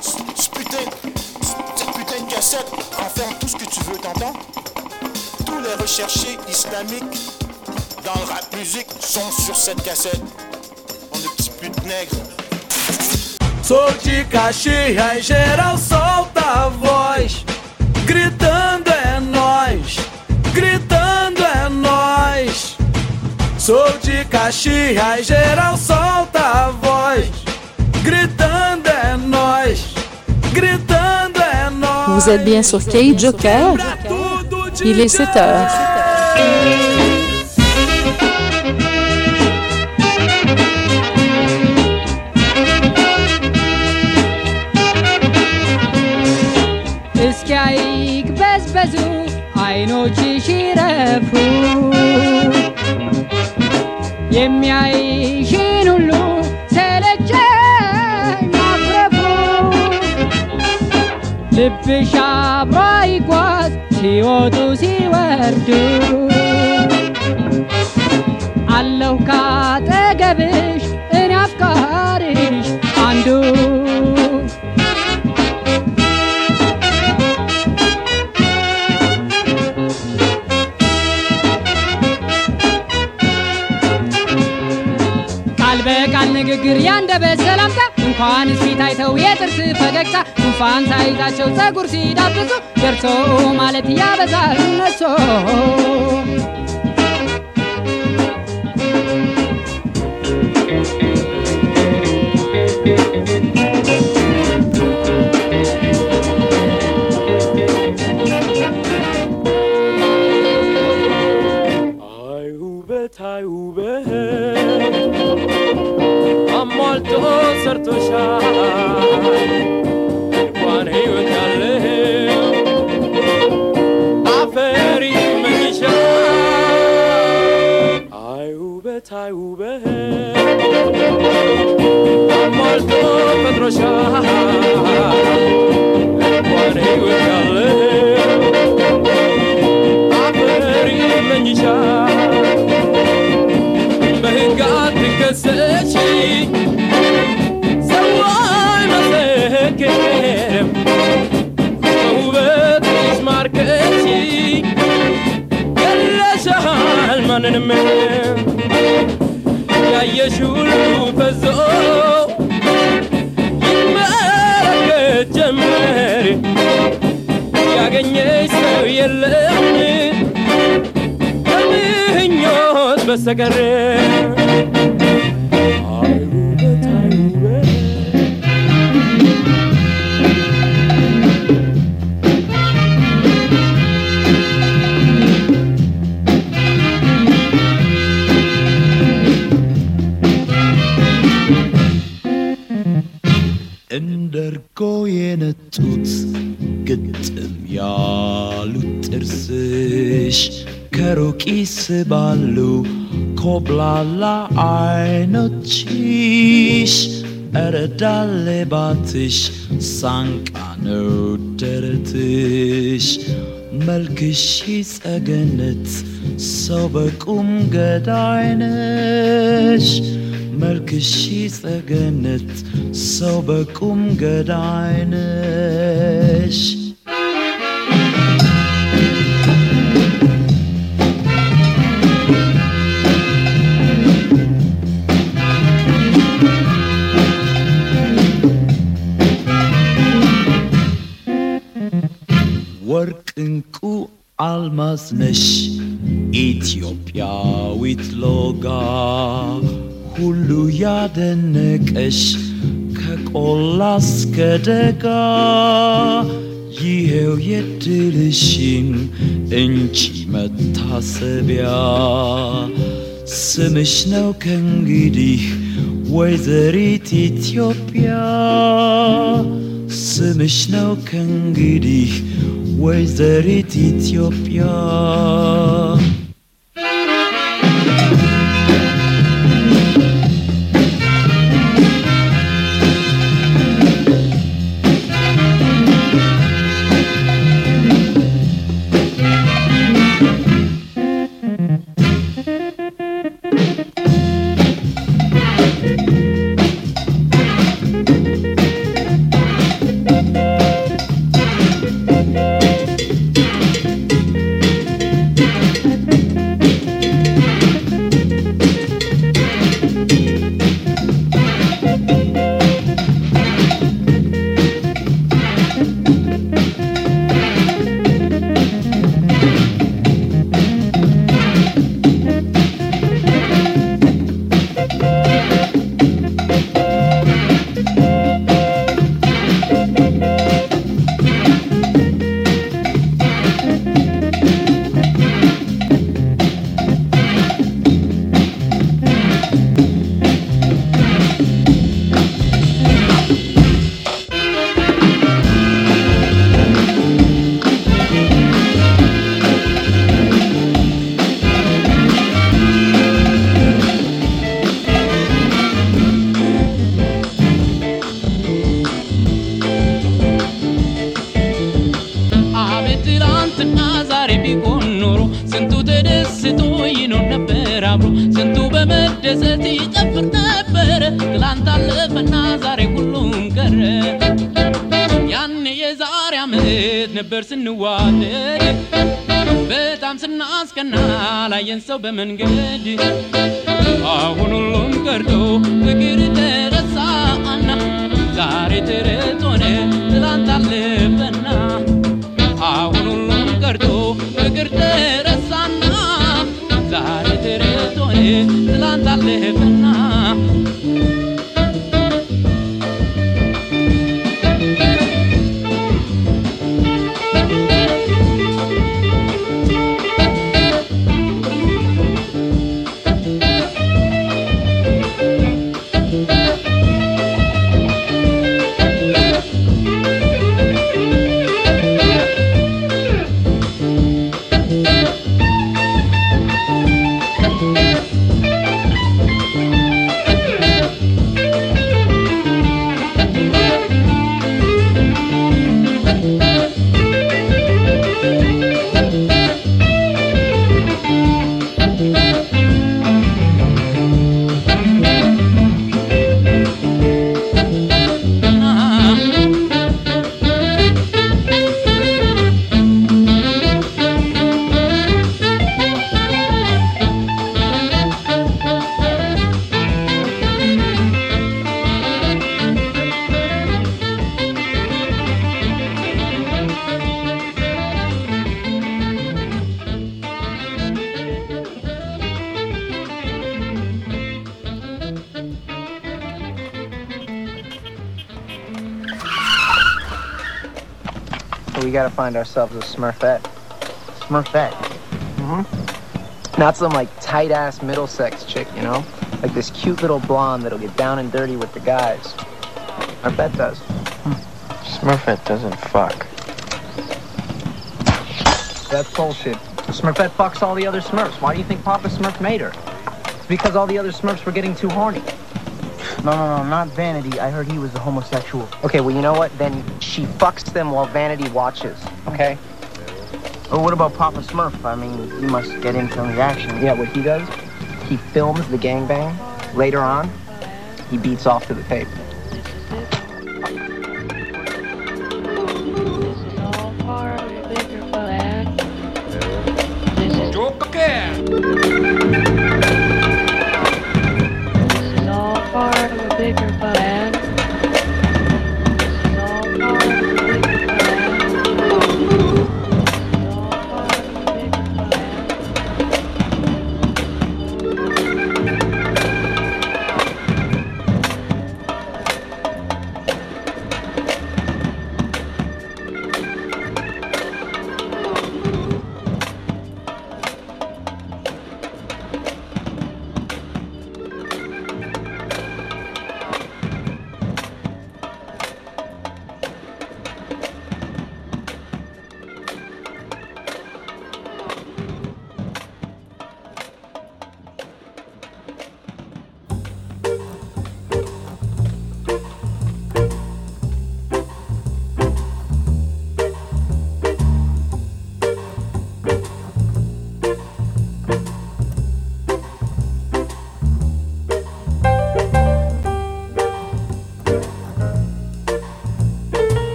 Cette putain de cassette enferme tout ce que tu veux, t'entends? Tous les recherchés islamiques dans le rap musique sont sur cette cassette. On est petits putes nègres. Sou de Caxias, geral solta a voz, gritando é nós, gritando é nós. Sou de Caxias, geral solta a voz, gritando é nós, gritando é nós. Vous êtes bien sur K-Joker, il est 7h. እስኪያይክ በዝበዙ አይኖችሽ ይረፉ የሚያይሽን ሁሉ ሰለቸኝ ማኩረፉ ልብሽ አብሮ ይጓዝ ሲወጡ ሲወርዱ አለሁ ካጠገብሽ እኔ አፍቃሪሽ አንዱ በቃል ንግግር ያንደበት ሰላምታ እንኳንስ ፊት አይተው የጥርስ ፈገግታ እንኳን ሳይዛቸው ጸጉር ሲዳብሱ ደርሶ ማለት ያበዛል እነሱ አይ ውበት አሟልቶ ሰርቶሻል እንኳን ሕይወት ያለው አፈር ይመኝሻል። አይ ውበት አሟልቶ ፈጥሮሻል እንኳን ሕይወት ያለው አፈር ይመኝሻል። በሕግ አትከሰሺ ሰው አይመሰክርም በውበትሽ ማርከሽ ገለሻል ማንንም ያየሽ ሁሉ ፈዞ ይመለከት ጀመር ያገኘሽ ሰው የለም ከምኞት በስተቀር እንደርጎ የነጡት ግጥም ያሉት ጥርስሽ ከሩቅ ይስባሉ ኮብላላ አይኖችሽ ኧረ ዳሌባትሽ ሳንቃ ነው ደረትሽ መልክሽ ጸገነት ሰው በቁም ገዳይ ነሽ መልክሽ ጸገነት ሰው በቁም ገዳይ ነሽ ወርቅ እንቁ አልማዝ ነሽ ኢትዮጵያዊት ሎጋ ሁሉ ያደነቀሽ ከቆላ እስከ ደጋ ይሄው የድልሽን እንጂ መታሰቢያ ስምሽ ነው ከእንግዲህ ወይዘሪት ኢትዮጵያ ስምሽ ነው ከእንግዲህ ወይዘሪት ኢትዮጵያ አብሮ ስንቱ በመደሰት ይጨፍር ነበር ትላንት አለፈና ዛሬ ሁሉም ቀረ ያኔ የዛሬ ዓመት ነበር ስንዋደድ በጣም ስናስቀና ላየን ሰው በመንገድ አሁን ሁሉም ቀርቶ ፍቅር ተረሳና ዛሬ ተረት ሆነ ትላንት አለፈና አሁን ሁሉም ቀርቶ ፍቅር ተረሳና ዛሬ ተረት ሆነ ትላንት አለፈና We gotta find ourselves a Smurfette. Smurfette? Mm-hmm. Not some, like, tight-ass Middlesex chick, you know? Like this cute little blonde that'll get down and dirty with the guys. Smurfette does. Smurfette doesn't fuck. That's bullshit. Smurfette fucks all the other Smurfs. Why do you think Papa Smurf made her? It's because all the other Smurfs were getting too horny. No, not Vanity. I heard he was a homosexual. Okay, well, you know what? Then she fucks them while Vanity watches, okay? Well, what about Papa Smurf? I mean, he must get in some reaction. Yeah, what he does, he films the gangbang. Later on, he beats off to the tape.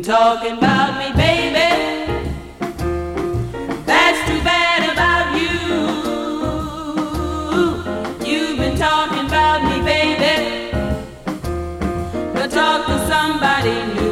talking about me, baby. That's too bad about you. You've been talking about me, baby. But talk to somebody new.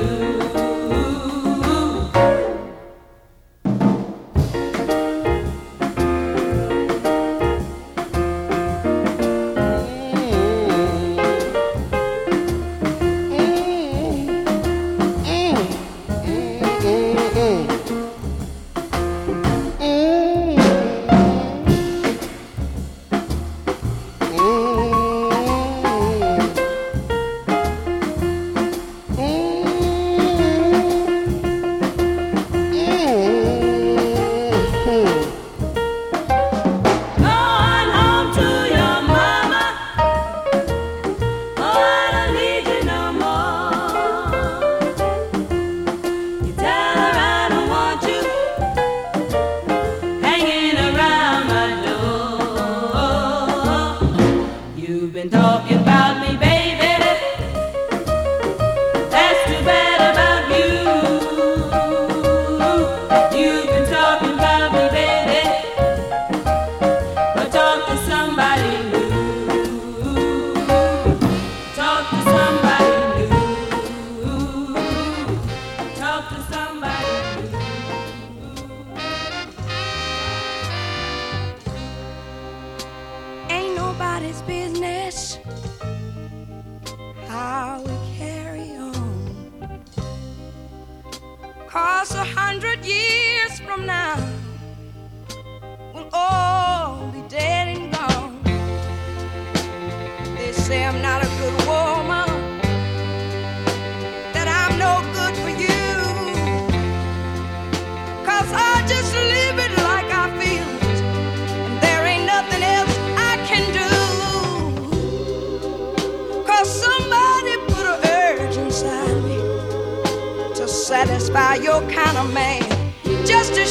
Satisfy your kind of man, just to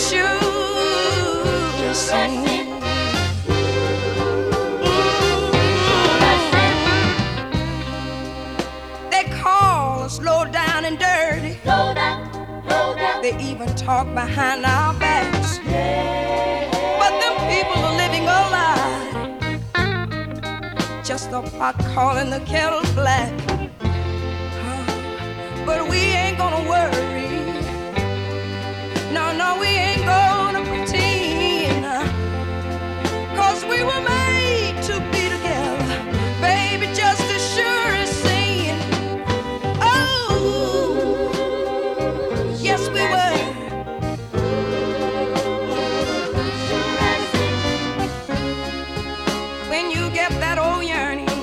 shoot and sing. They call us low down and dirty. Low down, low down. They even talk behind our backs. Yeah. But them people are living a lie. Just the pot calling the kettle black. But we ain't gonna worry. No, no, we ain't gonna pretend. 'Cause we were made to be together, baby, just as sure as sin. Oh, yes, we were. When you get that old yearning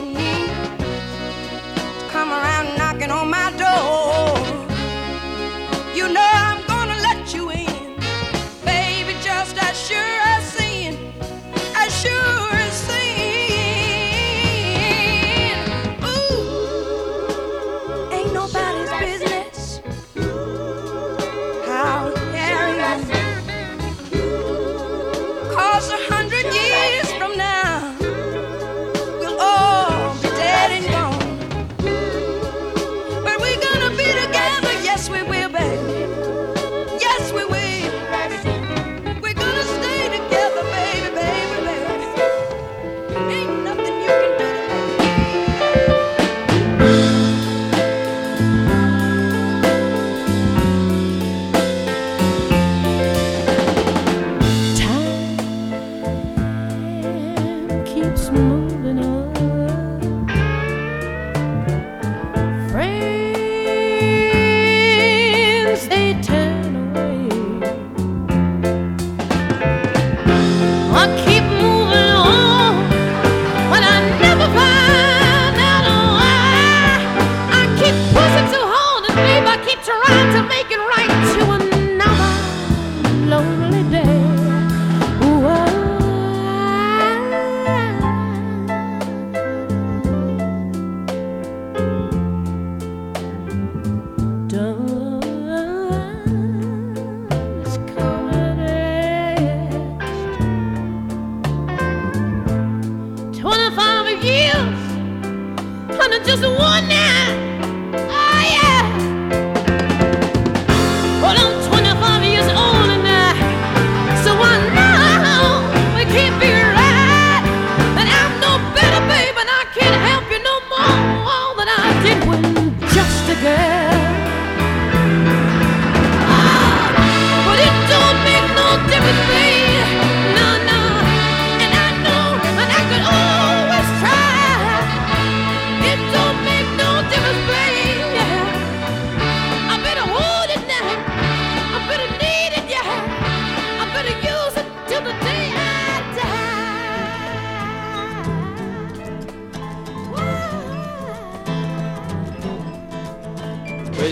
to come around knocking on my door, you know I'm gonna let you in.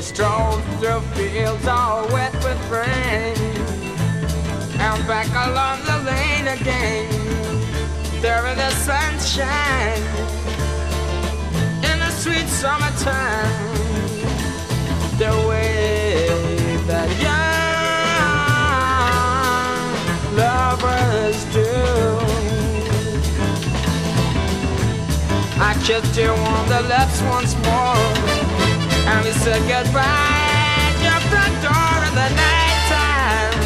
Strolled through fields all wet with rain, and back along the lane again. There in the sunshine, in the sweet summertime, the way that young lovers do. I kissed you on the lips once more, and we said goodbye at your front door in the night time.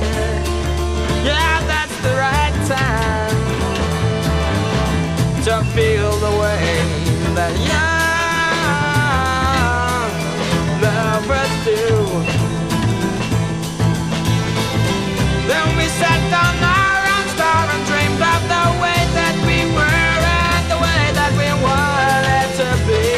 Yeah, that's the right time to feel the way that young lovers do. Then we sat down our own star and dreamed of the way that we were and the way that we wanted to be.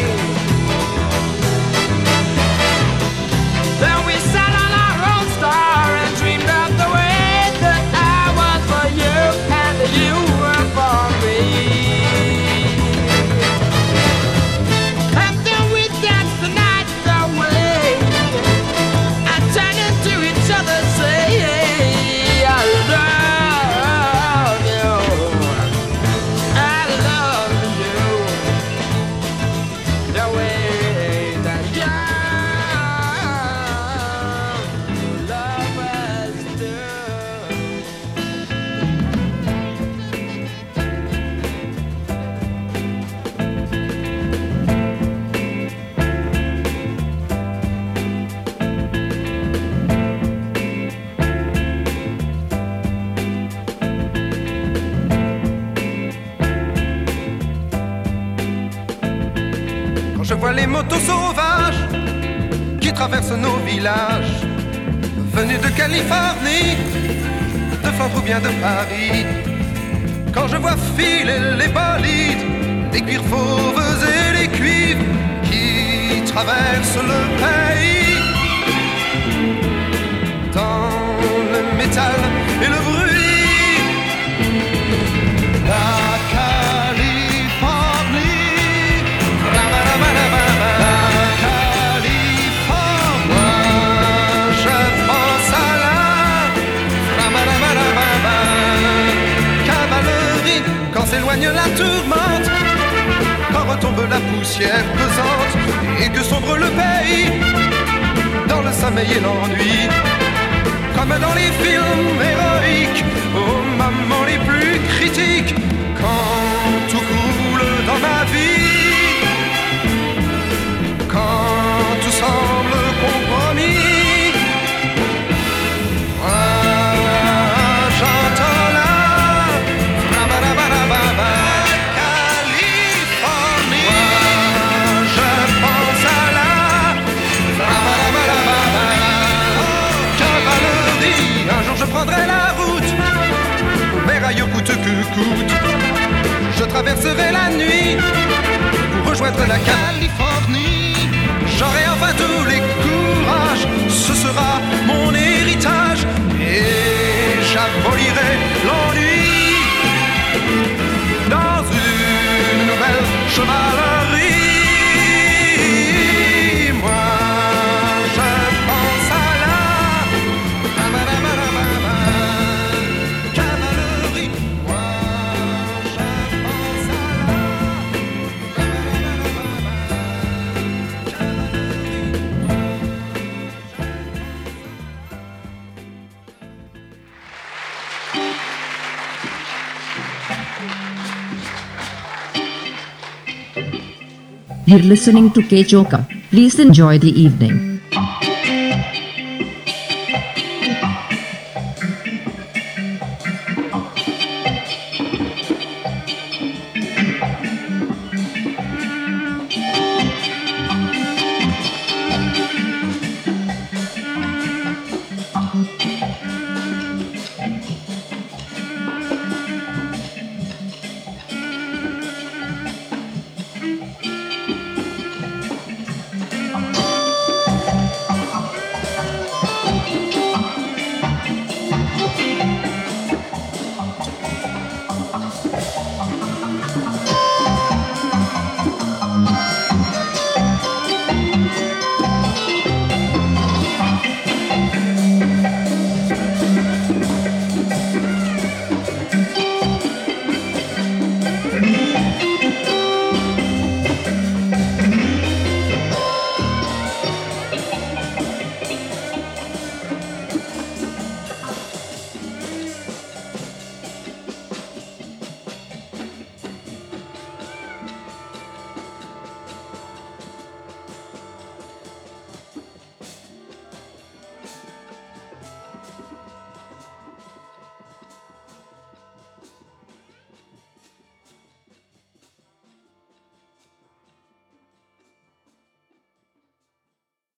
Then we sat on our own star and dreamed of the way that I was for you and that you were for me. And then we danced the night away and turned into each other, say, I love you, I love you, the way that young lovers do. Quand je vois les motos sauvages qui traversent nos villages, venus de Californie, de Flandre ou bien de Paris. Quand je vois filer les bolides, les cuirs fauves et les cuivres qui traversent le pays, dans le métal et le bruit, la Californie, la Californie, moi je pense à la cavalerie. Quand s'éloigne la tourmente, quand retombe la poussière pesante et que sombre le pays dans le sommeil et l'ennui, comme dans les films héroïques, aux moments les plus critiques, quand tout coule dans ma vie, quand tout semble compromis, moi j'entends la Californie, moi je pense à la cavalerie. Un jour je prendrai la route, mes rails coûte que coûte, je traverserai la nuit pour rejoindre la Californie. J'aurai enfin tous les courages, ce sera mon héritage, et j'abolirai l'ennui dans une nouvelle chevalerie. Moi je pense à la cavalerie. Moi je pense à la You're listening to K Choka. Please enjoy the evening.